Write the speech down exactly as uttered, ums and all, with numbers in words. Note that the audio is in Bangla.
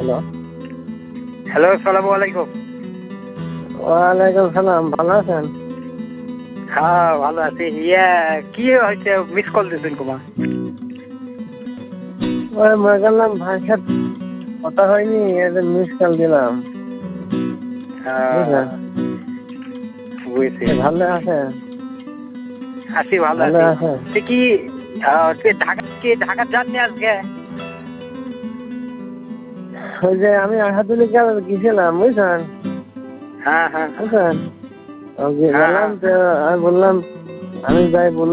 হ্যালো। হ্যালো, আসসালামু আলাইকুম। ওয়ালাইকুম সালাম, ভালো আছেন? হ্যাঁ, ভালো আছি। ইয়া কি হয়েছে, মিস কল দিয়েছেন কুমা? ওই মনে করলাম ভাইয়ের সাথে কথা হয়নি, মিস কল দিলাম। বুঝলেন? বুঝছি। ভালো আছেন? আছি, ভালো ভালো আছি। আছেন? তুই কি আহ, তুই ঢাকা কি ঢাকা যাননি আজকে? ওই যে আমি আহাদুলি গেছিলাম, বুঝছেন? হ্যাঁ হ্যাঁ বুঝছেন? হ্যাঁ গেলাম হ্যাঁ তো আমি বললাম আমি যাই বললাম